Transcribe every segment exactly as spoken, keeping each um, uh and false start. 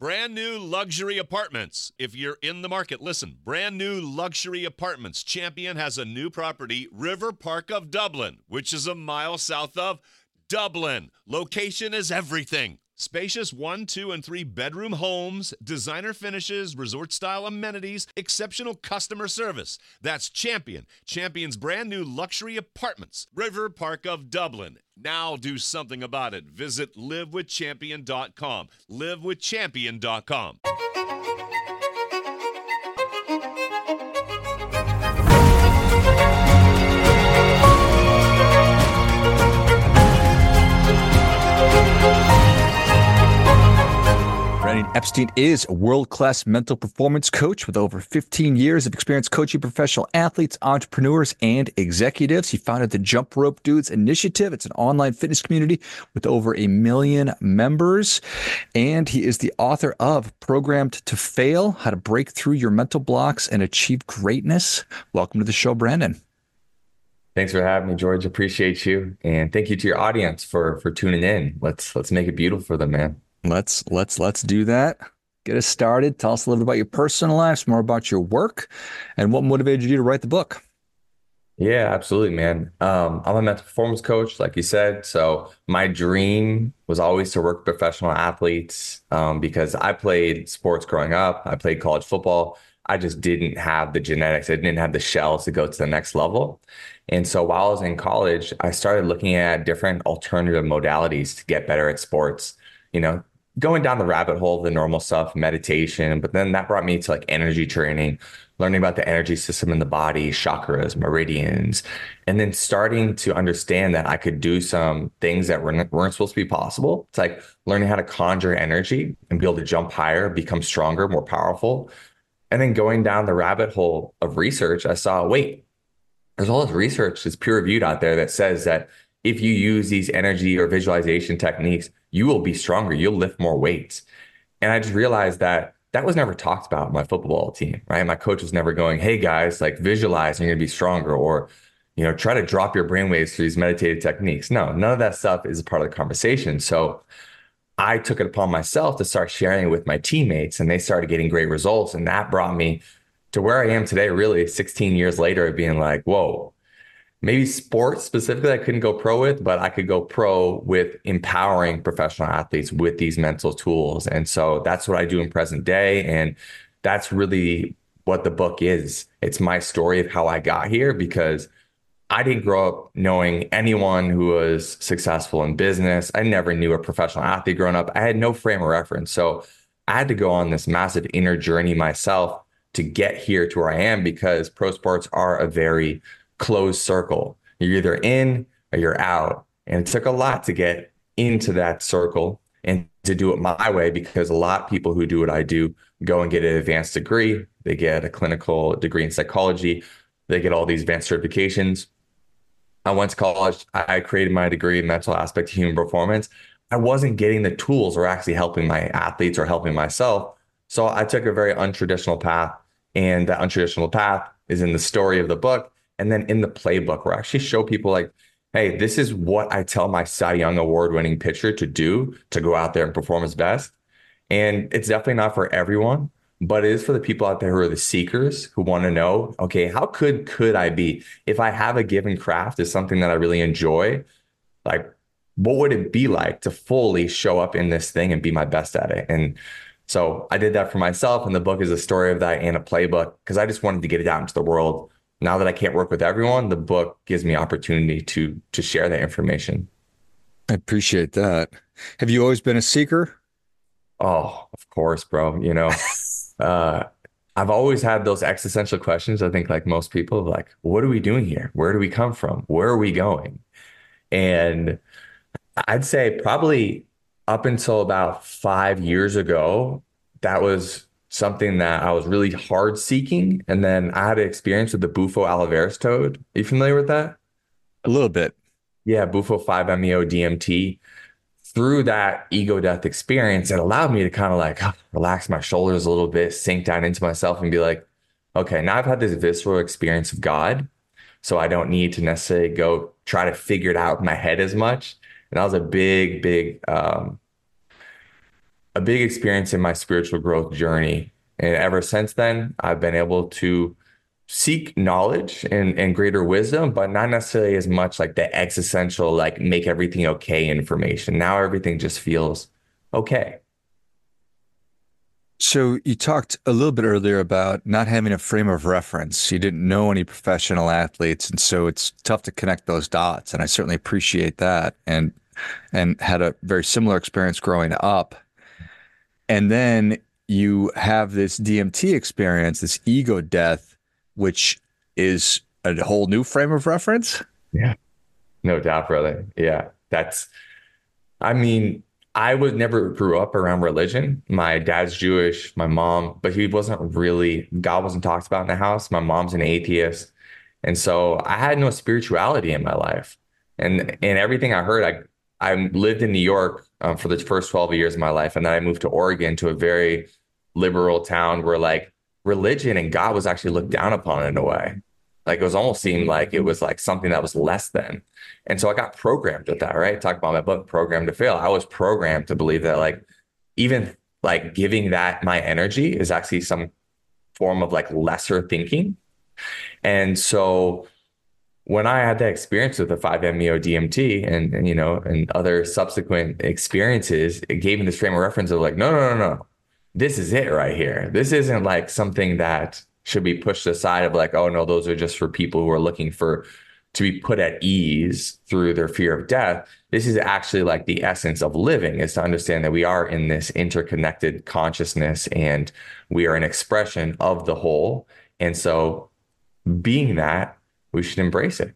Brand new luxury apartments. If you're in the market, listen. Brand new luxury apartments. Champion has a new property, River Park of Dublin, which is a mile south of Dublin. Location is everything. Spacious one, two, and three bedroom homes, designer finishes, resort-style amenities, exceptional customer service. That's Champion. Champion's brand new luxury apartments, River Park of Dublin. Now do something about it. Visit live with champion dot com. live with champion dot com. Brandon Epstein is a world-class mental performance coach with over fifteen years of experience coaching professional athletes, entrepreneurs, and executives. He founded the Jump Rope Dudes Initiative. It's an online fitness community with over a million members. And he is the author of Programmed to Fail, How to Break Through Your Mental Blocks and Achieve Greatness. Welcome to the show, Brandon. Thanks for having me, George. Appreciate you. And thank you to your audience for for tuning in. Let's let's make it beautiful for them, man. Let's let's let's do that. Get us started. Tell us a little bit about your personal life, more about your work, and what motivated you to write the book. Yeah, absolutely, man. Um, I'm a mental performance coach, like you said. So my dream was always to work with professional athletes um, because I played sports growing up. I played college football. I just didn't have the genetics. I didn't have the shells to go to the next level. And so while I was in college, I started looking at different alternative modalities to get better at sports. You know, going down the rabbit hole of the normal stuff, meditation, but then that brought me to like energy training, learning about the energy system in the body, chakras, meridians, and then starting to understand that I could do some things that weren't, weren't supposed to be possible. It's like learning how to conjure energy and be able to jump higher, become stronger, more powerful. And then going down the rabbit hole of research, I saw, wait, there's all this research that's peer reviewed out there that says that if you use these energy or visualization techniques, you will be stronger. You'll lift more weights. And I just realized that that was never talked about in my football team, right? My coach was never going, hey guys, like visualize and you're gonna be stronger, or, you know, try to drop your brainwaves through these meditative techniques. No, none of that stuff is a part of the conversation. So I took it upon myself to start sharing it with my teammates, and they started getting great results. And that brought me to where I am today, really sixteen years later, of being like, whoa, maybe sports specifically I couldn't go pro with, but I could go pro with empowering professional athletes with these mental tools. And so that's what I do in present day. And that's really what the book is. It's my story of how I got here, because I didn't grow up knowing anyone who was successful in business. I never knew a professional athlete growing up. I had no frame of reference. So I had to go on this massive inner journey myself to get here to where I am, because pro sports are a very closed circle. You're either in or you're out. And it took a lot to get into that circle and to do it my way, because a lot of people who do what I do go and get an advanced degree. They get a clinical degree in psychology. They get all these advanced certifications. I went to college. I created my degree in mental aspect of human performance. I wasn't getting the tools or actually helping my athletes or helping myself. So I took a very untraditional path. And that untraditional path is in the story of the book. And then in the playbook, where I actually show people like, hey, this is what I tell my Cy Young award-winning pitcher to do to go out there and perform his best. And it's definitely not for everyone, but it is for the people out there who are the seekers, who want to know, okay, how could could I be? If I have a given craft is something that I really enjoy, like what would it be like to fully show up in this thing and be my best at it? And so I did that for myself. And the book is a story of that and a playbook, because I just wanted to get it out into the world. Now that I can't work with everyone, the book gives me opportunity to to share that information. I appreciate that. Have you always been a seeker? Oh, of course, bro. You know, uh, I've always had those existential questions. I think like most people, like, what are we doing here? Where do we come from? Where are we going? And I'd say probably up until about five years ago, that was something that I was really hard seeking. And then I had an experience with the Bufo Olivares toad. Are you familiar with that? A little bit. Yeah, Bufo five M E O D M T. Through that ego death experience, it allowed me to kind of like relax my shoulders a little bit, sink down into myself and be like, okay, now I've had this visceral experience of God. So I don't need to necessarily go try to figure it out in my head as much. And that was a big, big, um, a big experience in my spiritual growth journey. And ever since then, I've been able to seek knowledge and, and greater wisdom, but not necessarily as much like the existential, like make everything okay information. Now everything just feels okay. So you talked a little bit earlier about not having a frame of reference. You didn't know any professional athletes, and so it's tough to connect those dots. And I certainly appreciate that, and and had a very similar experience growing up. And then you have this D M T experience, this ego death, which is a whole new frame of reference. Yeah, no doubt, brother. Yeah, that's, I mean, I was never grew up around religion. My dad's Jewish, my mom, but he wasn't really, God wasn't talked about in the house. My mom's an atheist. And so I had no spirituality in my life. And and everything I heard, I I lived in New York um, for the first twelve years of my life. And then I moved to Oregon, to a very liberal town where like religion and God was actually looked down upon in a way. Like it was almost seemed like it was like something that was less than. And so I got programmed with that, right? Talk about my book, Programmed to Fail. I was programmed to believe that like even like giving that my energy is actually some form of like lesser thinking. And so when I had that experience with the five M E O D M T and, and, you know, and other subsequent experiences, it gave me this frame of reference of like, no, no, no, no, this is it right here. This isn't like something that should be pushed aside of like, oh no, those are just for people who are looking for to be put at ease through their fear of death. This is actually like the essence of living, is to understand that we are in this interconnected consciousness and we are an expression of the whole. And so being that, we should embrace it.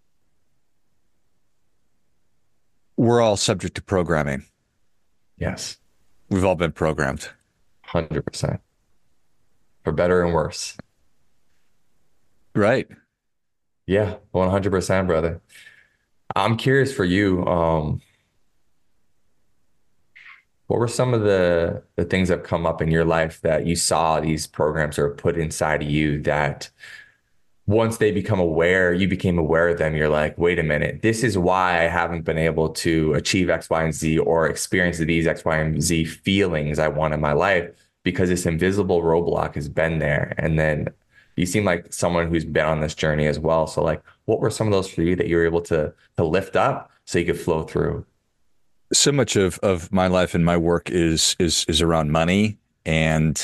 We're all subject to programming. Yes. We've all been programmed. one hundred percent. For better and worse. Right. Yeah, one hundred percent, brother. I'm curious for you. Um, what were some of the the things that have come up in your life that you saw these programs are put inside of you that once they become aware, you became aware of them, you're like, wait a minute, this is why I haven't been able to achieve X, Y, and Z or experience these X, Y, and Z feelings I want in my life, because this invisible roadblock has been there. And then you seem like someone who's been on this journey as well. So like, what were some of those for you that you were able to to lift up so you could flow through? So much of of my life and my work is is is around money. And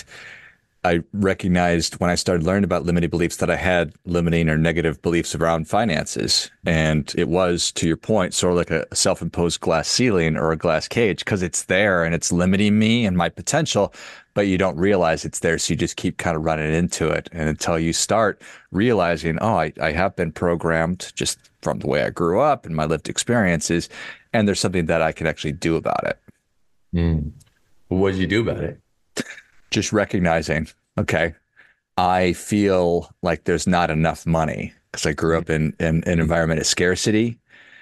I recognized when I started learning about limiting beliefs that I had limiting or negative beliefs around finances. And it was, to your point, sort of like a self-imposed glass ceiling or a glass cage, because it's there and it's limiting me and my potential, but you don't realize it's there. So you just keep kind of running into it. And until you start realizing, oh, I, I have been programmed just from the way I grew up and my lived experiences, and there's something that I can actually do about it. Mm. What did you do about it? Just recognizing, okay, I feel like there's not enough money because I grew up in, in, in an environment of scarcity.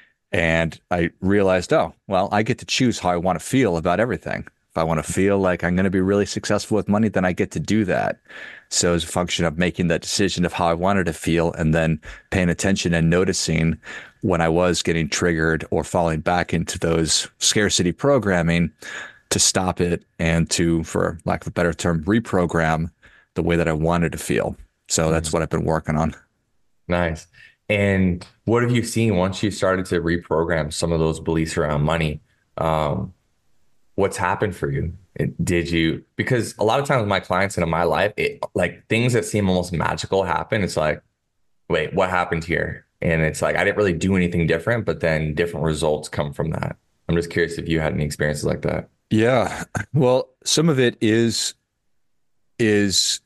And I realized, oh, well, I get to choose how I want to feel about everything. If I want to feel like I'm going to be really successful with money, then I get to do that. So as a function of making that decision of how I wanted to feel and then paying attention and noticing when I was getting triggered or falling back into those scarcity programming, to stop it and to, for lack of a better term, reprogram the way that I wanted to feel. So that's what I've been working on. Nice. And what have you seen once you started to reprogram some of those beliefs around money? Um, what's happened for you? Did you, because a lot of times with my clients and in my life, it, like things that seem almost magical happen. It's like, wait, what happened here? And it's like, I didn't really do anything different, but then different results come from that. I'm just curious if you had any experiences like that. Yeah. Well, some of it is is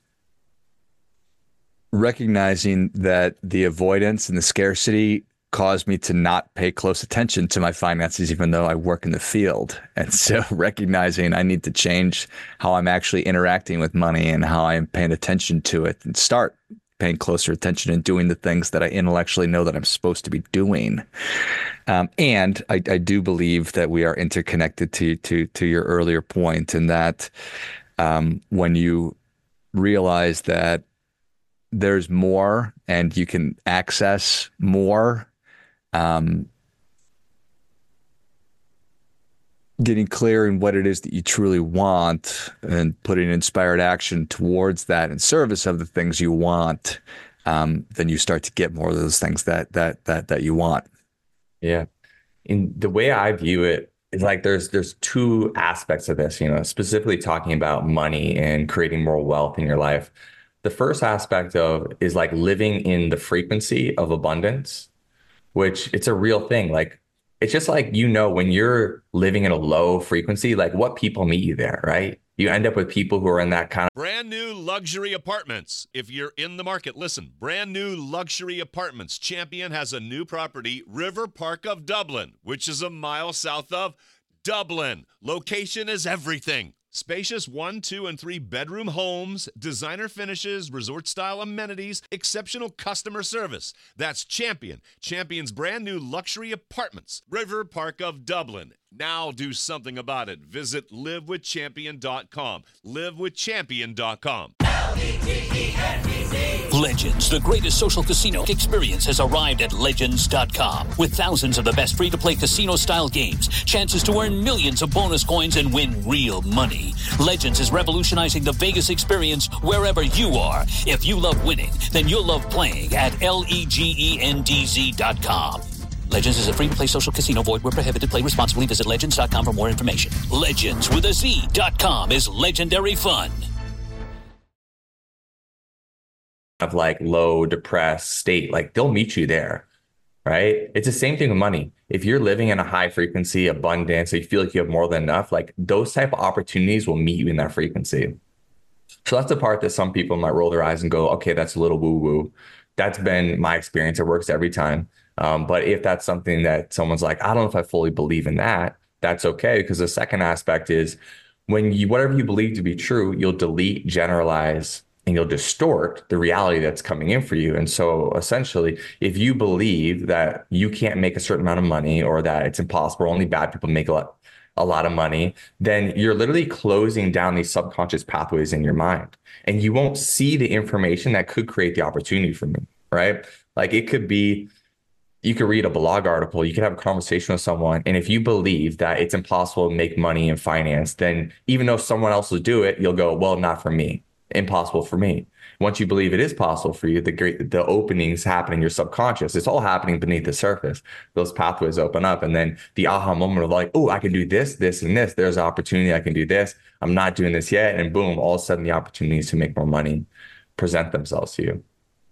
recognizing that the avoidance and the scarcity caused me to not pay close attention to my finances, even though I work in the field. And so recognizing I need to change how I'm actually interacting with money and how I'm paying attention to it, and start paying closer attention and doing the things that I intellectually know that I'm supposed to be doing. Um, and I, I do believe that we are interconnected to to to your earlier point, and that um, when you realize that there's more and you can access more, um, getting clear in what it is that you truly want and putting inspired action towards that in service of the things you want, um, then you start to get more of those things that that that that you want. Yeah. In the way I view it is like there's there's two aspects of this, you know, specifically talking about money and creating more wealth in your life. The first aspect of is like living in the frequency of abundance, which it's a real thing. Like it's just like, you know, when you're living in a low frequency, like what people meet you there, right? You end up with people who are in that kind of Brand new luxury apartments. If you're in the market, listen. Brand new luxury apartments. Champion has a new property, River Park of Dublin, which is a mile south of Dublin. Location is everything. Spacious one, two, and three bedroom homes, designer finishes, resort-style amenities, exceptional customer service. That's Champion. Champion's brand new luxury apartments, River Park of Dublin. Now do something about it. Visit live with champion dot com. live with champion dot com. Legends, the greatest social casino experience, has arrived at legends dot com. With thousands of the best free-to-play casino-style games, chances to earn millions of bonus coins and win real money. Legends is revolutionizing the Vegas experience wherever you are. If you love winning, then you'll love playing at legends dot com. Legends is a free-to-play social casino. Void where prohibited. Play responsibly. Visit legends dot com for more information. Legends with a Z dot com is legendary fun. of like low depressed state, like they'll meet you there, right? It's the same thing with money. If you're living in a high frequency abundance, so you feel like you have more than enough, like those type of opportunities will meet you in that frequency. So that's the part that some people might roll their eyes and go, okay, that's a little woo woo. That's been my experience. It works every time. Um, but if that's something that someone's like, I don't know if I fully believe in that, that's okay. Because the second aspect is when you, whatever you believe to be true, you'll delete, generalize, and you'll distort the reality that's coming in for you. And so essentially, if you believe that you can't make a certain amount of money or that it's impossible, only bad people make a lot, a lot of money, then you're literally closing down these subconscious pathways in your mind. And you won't see the information that could create the opportunity for me, right? Like it could be, you could read a blog article, you could have a conversation with someone. And if you believe that it's impossible to make money in finance, then even though someone else will do it, you'll go, well, not for me. Impossible for me. Once you believe it is possible for you, the great, the openings happen in your subconscious. It's all happening beneath the surface. Those pathways open up. And then the aha moment of like, oh, I can do this, this, and this. There's an opportunity. I can do this. I'm not doing this yet. And boom, all of a sudden the opportunities to make more money present themselves to you.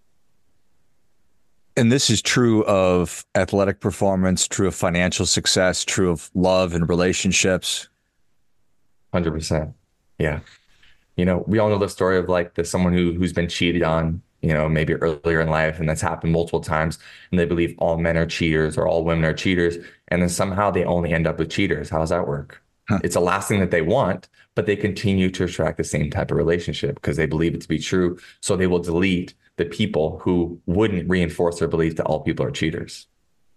And this is true of athletic performance, true of financial success, true of love and relationships. one hundred percent. Yeah. You know, we all know the story of like the someone who who's been cheated on, you know, maybe earlier in life, and that's happened multiple times, and they believe all men are cheaters or all women are cheaters, and then somehow they only end up with cheaters. How does that work? Huh. It's the last thing that they want, but they continue to attract the same type of relationship because they believe it to be true. So they will delete the people who wouldn't reinforce their belief that all people are cheaters.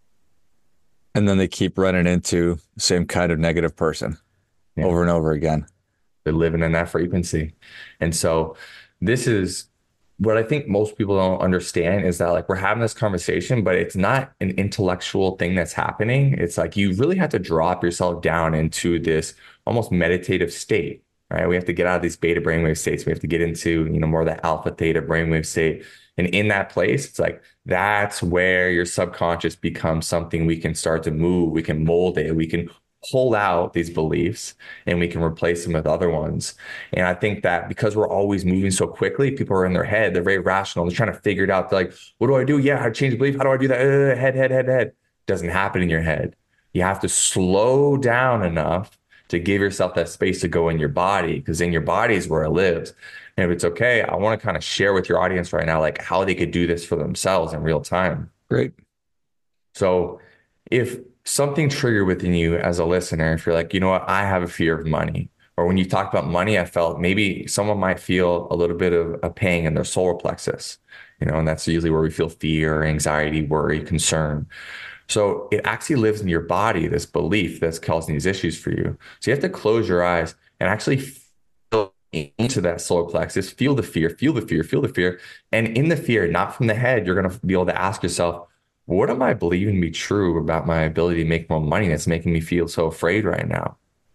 And then they keep running into the same kind of negative person yeah. over and over again. They're living in that frequency. And so this is what I think most people don't understand is that like we're having this conversation, but it's not an intellectual thing that's happening. It's like you really have to drop yourself down into this almost meditative state, right? We have to get out of these beta brainwave states. We have to get into, you know, more of that alpha theta brainwave state. And in that place, it's like, that's where your subconscious becomes something we can start to move. We can mold it. We can pull out these beliefs and we can replace them with other ones. And I think that because we're always moving so quickly, people are in their head, they're very rational. They're trying to figure it out. They're like, what do I do? Yeah, I change belief. How do I do that? Uh, head, head, head, head. Doesn't happen in your head. You have to slow down enough to give yourself that space to go in your body, because in your body is where it lives. And if it's okay, I want to kind of share with your audience right now, like how they could do this for themselves in real time. Great. So if something triggered within you as a listener, if you're like, you know what, I have a fear of money, or when you talk about money, I felt maybe someone might feel a little bit of a pang in their solar plexus, you know, and that's usually where we feel fear, anxiety, worry, concern. So it actually lives in your body, this belief that's causing these issues for you. So you have to close your eyes and actually feel into that solar plexus, feel the fear, feel the fear, feel the fear. And in the fear, not from the head, you're going to be able to ask yourself, what am I believing to be true about my ability to make more money that's making me feel so afraid right now?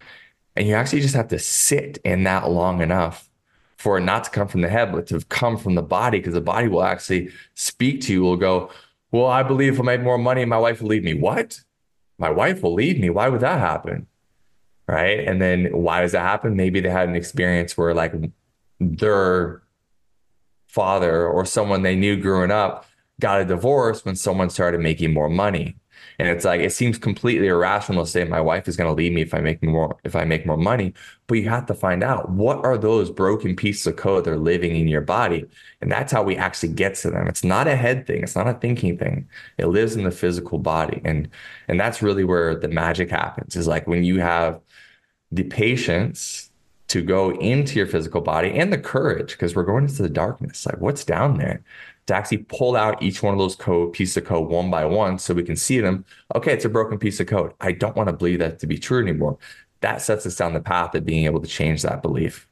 And you actually just have to sit in that long enough for it not to come from the head, but to come from the body, because the body will actually speak to you, will go, well, I believe if I make more money, my wife will leave me. What? My wife will leave me? Why would that happen? Right? And then why does that happen? Maybe they had an experience where like their father or someone they knew growing up got a divorce when someone started making more money. And it's like, it seems completely irrational to say my wife is going to leave me if I make more, if I make more money. But you have to find out, what are those broken pieces of code that are living in your body? And that's how we actually get to them. It's not a head thing. It's not a thinking thing. It lives in the physical body. And, and that's really where the magic happens, is like when you have the patience to go into your physical body and the courage, because we're going into the darkness, like what's down there, to actually pull out each one of those code pieces of code one by one so we can see them. Okay, it's a broken piece of code. I don't want to believe that to be true anymore. That sets us down the path of being able to change that belief.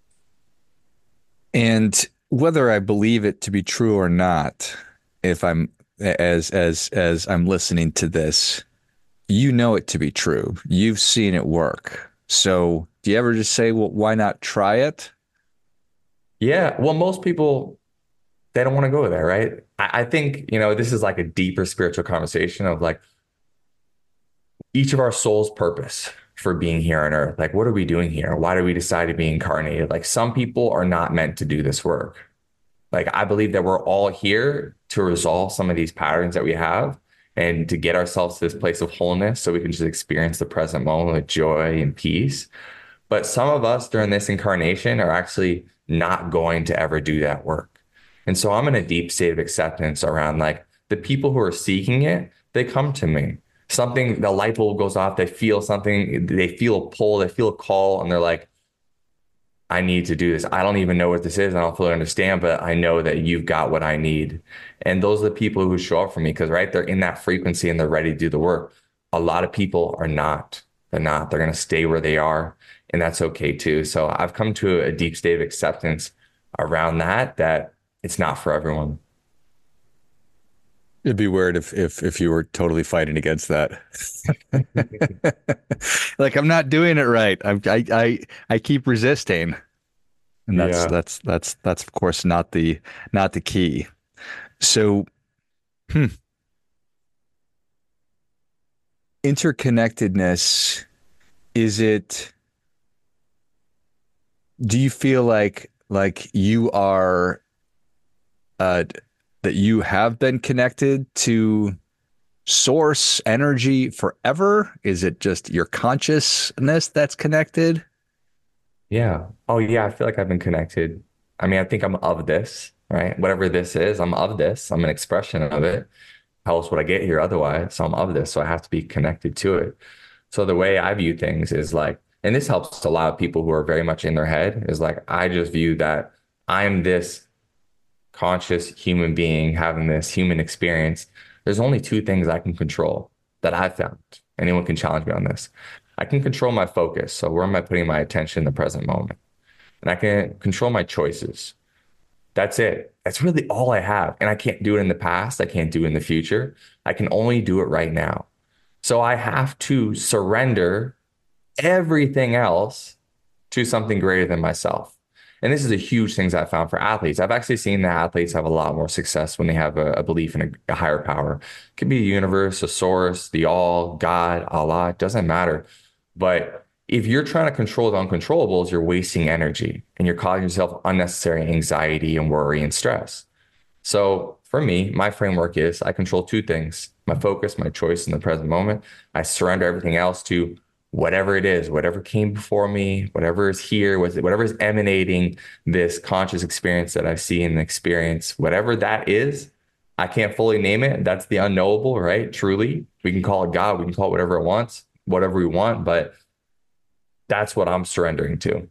And whether I believe it to be true or not, if I'm as as as I'm listening to this, you know it to be true. You've seen it work. So do you ever just say, well, why not try it? Yeah. Well, most people, they don't want to go there, right? I, I think, you know, this is like a deeper spiritual conversation of like each of our soul's purpose for being here on earth. Like, what are we doing here? Why do we decide to be incarnated? Like, some people are not meant to do this work. Like, I believe that we're all here to resolve some of these patterns that we have and to get ourselves to this place of wholeness so we can just experience the present moment with joy and peace. But some of us during this incarnation are actually not going to ever do that work. And so I'm in a deep state of acceptance around like the people who are seeking it, they come to me. Something, the light bulb goes off, they feel something, they feel a pull, they feel a call, and they're like, I need to do this. I don't even know what this is. I don't fully understand, but I know that you've got what I need. And those are the people who show up for me because, right, they're in that frequency and they're ready to do the work. A lot of people are not. They're not. They're going to stay where they are. And that's okay too. So I've come to a deep state of acceptance around that, that it's not for everyone. It'd be weird if if if you were totally fighting against that. Like, I'm not doing it right. I I I, I keep resisting. And that's yeah. that's that's that's of course not the not the key. So hmm. Interconnectedness, is it, do you feel like like you are uh that you have been connected to source energy forever? Is it just your consciousness that's connected? Yeah. Oh, yeah. I feel like I've been connected. I mean, I think I'm of this, right? Whatever this is, I'm of this. I'm an expression of it. How else would I get here otherwise? So I'm of this. So I have to be connected to it. So the way I view things is like, and this helps a lot of people who are very much in their head, is like, I just view that I'm this conscious human being having this human experience. There's only two things I can control that I've found. Anyone can challenge me on this. I can control my focus. So where am I putting my attention in the present moment? And I can control my choices. That's it. That's really all I have. And I can't do it in the past. I can't do it in the future. I can only do it right now. So I have to surrender everything else to something greater than myself. And this is a huge thing I found for athletes. I've actually seen that athletes have a lot more success when they have a, a belief in a, a higher power. It could be the universe, a source, the all, God, Allah, it doesn't matter. But if you're trying to control the uncontrollables, you're wasting energy and you're causing yourself unnecessary anxiety and worry and stress. So for me, my framework is I control two things: my focus, my choice in the present moment. I surrender everything else to whatever it is, whatever came before me, whatever is here, whatever is emanating this conscious experience that I see and experience, whatever that is. I can't fully name it. That's the unknowable, right? Truly, we can call it God. We can call it whatever it wants, whatever we want, but that's what I'm surrendering to.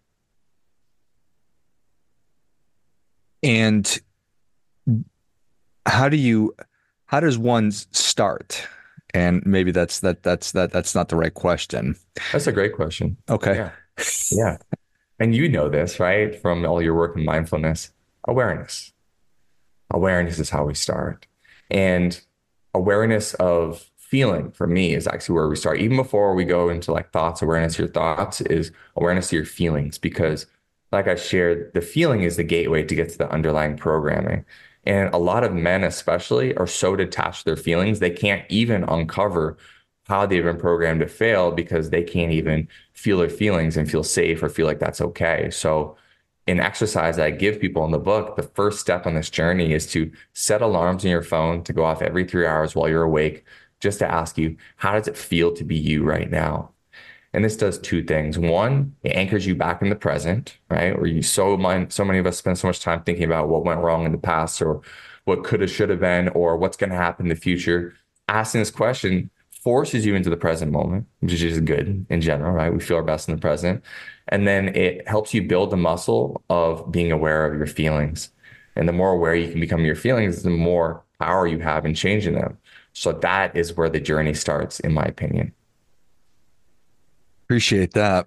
And how do you, how does one start? And maybe that's that that's that that's not the right question. That's a great question. Okay. Yeah. Yeah. And you know this, right? From all your work in mindfulness, awareness. Awareness is how we start. And awareness of feeling for me is actually where we start. Even before we go into like thoughts, awareness of your thoughts is awareness of your feelings, because like I shared, the feeling is the gateway to get to the underlying programming. And a lot of men, especially, are so detached to their feelings, they can't even uncover how they've been programmed to fail because they can't even feel their feelings and feel safe or feel like that's okay. So in exercise that I give people in the book, the first step on this journey is to set alarms in your phone to go off every three hours while you're awake, just to ask you, how does it feel to be you right now? And this does two things. One, it anchors you back in the present, right? Where you so mind, so many of us spend so much time thinking about what went wrong in the past or what could have, should have been, or what's going to happen in the future. Asking this question forces you into the present moment, which is just good in general, right? We feel our best in the present. And then it helps you build the muscle of being aware of your feelings. And the more aware you can become of your feelings, the more power you have in changing them. So that is where the journey starts, in my opinion. Appreciate that.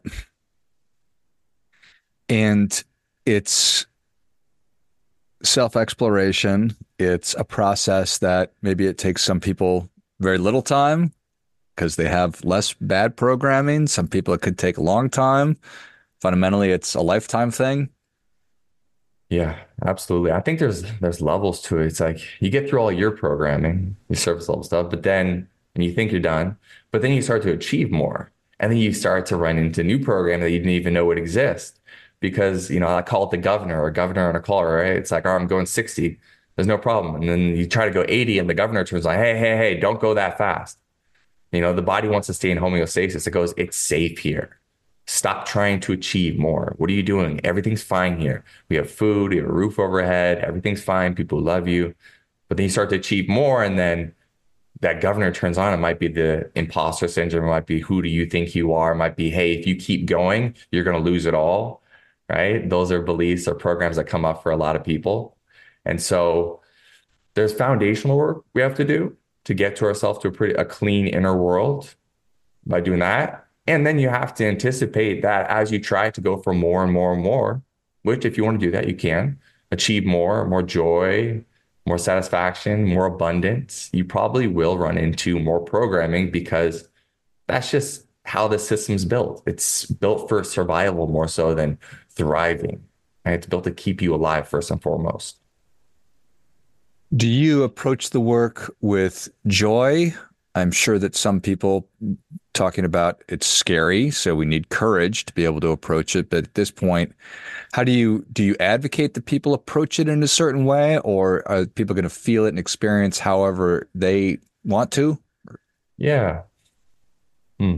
And it's self-exploration. It's a process that maybe it takes some people very little time because they have less bad programming. Some people it could take a long time. Fundamentally, it's a lifetime thing. Yeah, absolutely. I think there's there's levels to it. It's like you get through all your programming, your surface level stuff, but then and you think you're done, but then you start to achieve more. And then you start to run into new programming that you didn't even know would exist. Because, you know, I call it the governor or governor on a call, right? It's like, oh, I'm going sixty. There's no problem. And then you try to go eighty and the governor turns like, hey, hey, hey, don't go that fast. You know, the body wants to stay in homeostasis. It goes, it's safe here. Stop trying to achieve more. What are you doing? Everything's fine here. We have food, we have a roof overhead. Everything's fine. People love you. But then you start to achieve more, and then that governor turns on. It might be the imposter syndrome. It might be, who do you think you are? It might be, hey, if you keep going, you're going to lose it all, right? Those are beliefs or programs that come up for a lot of people. And so there's foundational work we have to do to get to ourselves to a pretty a clean inner world by doing that. And then you have to anticipate that as you try to go for more and more and more, which if you want to do that, you can achieve more, more joy, more satisfaction, more abundance. You probably will run into more programming because that's just how the system's built. It's built for survival more so than thriving. And it's built to keep you alive first and foremost. Do you approach the work with joy? I'm sure that some people talking about it's scary, so we need courage to be able to approach it. But at this point, how do you do you advocate that people approach it in a certain way, or are people going to feel it and experience however they want to? Yeah. Hmm.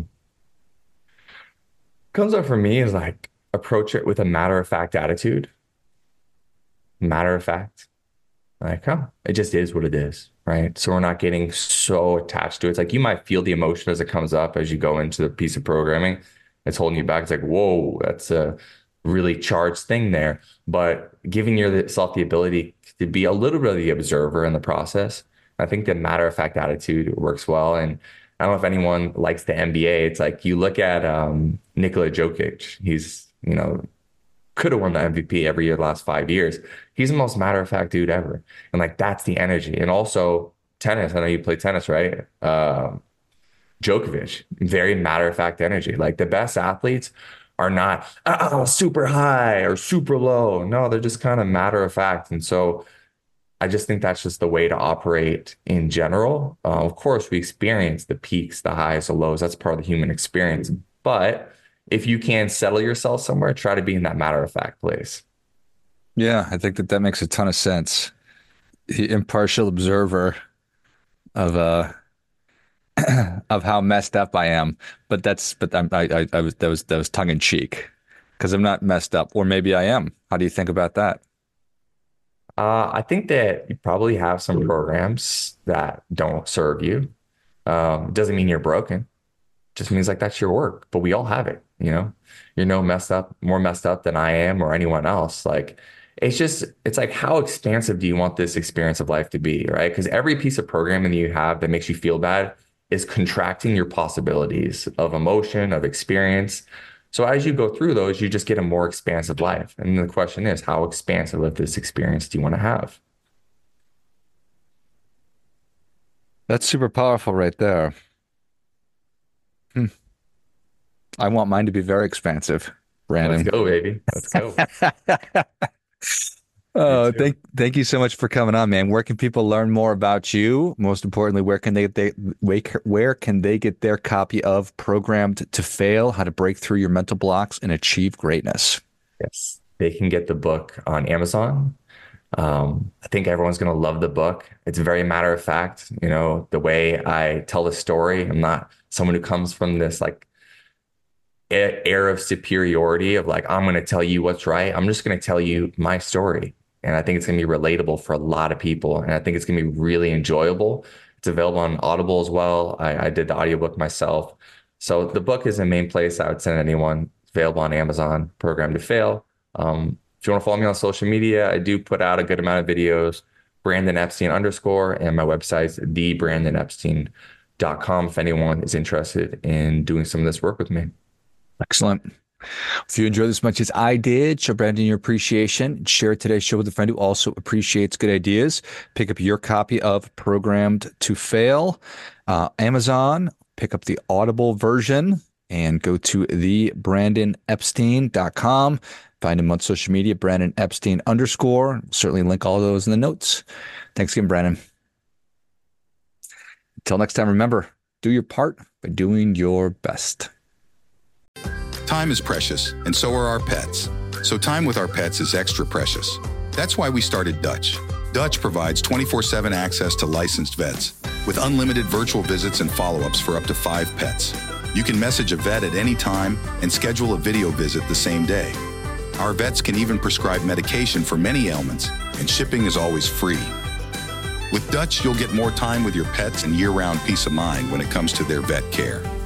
Comes up for me is like approach it with a matter of fact attitude. Matter of fact. Like, oh, it just is what it is, right? So we're not getting so attached to it. It's like you might feel the emotion as it comes up as you go into the piece of programming. It's holding you back. It's like, whoa, that's a really charged thing there. But giving yourself the ability to be a little bit of the observer in the process, I think the matter of fact attitude works well. And I don't know if anyone likes the N B A. It's like you look at um, Nikola Jokic. He's, you know, could have won the M V P every year the last five years. He's the most matter-of-fact dude ever. And like, that's the energy. And also tennis. I know you play tennis, right? Uh, Djokovic, very matter-of-fact energy. Like the best athletes are not oh, super high or super low. No, they're just kind of matter-of-fact. And so I just think that's just the way to operate in general. Uh, of course, we experience the peaks, the highs, the lows. That's part of the human experience. But if you can settle yourself somewhere, try to be in that matter-of-fact place. Yeah, I think that that makes a ton of sense. The impartial observer of uh of how messed up I am, but that's but I'm, I I I was that was that was tongue in cheek because I'm not messed up, or maybe I am. How do you think about that? Uh, I think that you probably have some programs that don't serve you. Um, doesn't mean you're broken. Just means like that's your work, but we all have it, you know. You're no messed up, more messed up than I am or anyone else. Like it's just, it's like, how expansive do you want this experience of life to be, right? Because every piece of programming that you have that makes you feel bad is contracting your possibilities of emotion, of experience. So as you go through those, you just get a more expansive life. And the question is, how expansive of this experience do you want to have? That's super powerful right there. Hmm. I want mine to be very expansive, Brandon. Let's go, baby. Let's go. Oh, thank thank you so much for coming on, man. Where can people learn more about you? Most importantly, where can they they where, where can they get their copy of Programmed to Fail: How to Break Through Your Mental Blocks and Achieve Greatness? Yes, they can get the book on Amazon. Um, I think everyone's going to love the book. It's very matter of fact. You know, the way I tell the story, I'm not someone who comes from this like air of superiority of like, I'm going to tell you what's right. I'm just going to tell you my story. And I think it's going to be relatable for a lot of people. And I think it's going to be really enjoyable. It's available on Audible as well. I, I did the audiobook myself. So the book is the main place I would send anyone. It's available on Amazon, Programmed to Fail. Um, if you want to follow me on social media, I do put out a good amount of videos, Brandon Epstein underscore, and my website's the brandon epstein dot com if anyone is interested in doing some of this work with me. Excellent. If you enjoyed this as much as I did, show Brandon your appreciation. Share today's show with a friend who also appreciates good ideas. Pick up your copy of Programmed to Fail. Uh, Amazon, pick up the Audible version and go to the brandon epstein dot com. Find him on social media, Brandon Epstein underscore. Certainly link all those in the notes. Thanks again, Brandon. Until next time, remember, do your part by doing your best. Time is precious, and so are our pets. So time with our pets is extra precious. That's why we started Dutch. Dutch provides twenty-four seven access to licensed vets with unlimited virtual visits and follow-ups for up to five pets. You can message a vet at any time and schedule a video visit the same day. Our vets can even prescribe medication for many ailments, and shipping is always free. With Dutch, you'll get more time with your pets and year-round peace of mind when it comes to their vet care.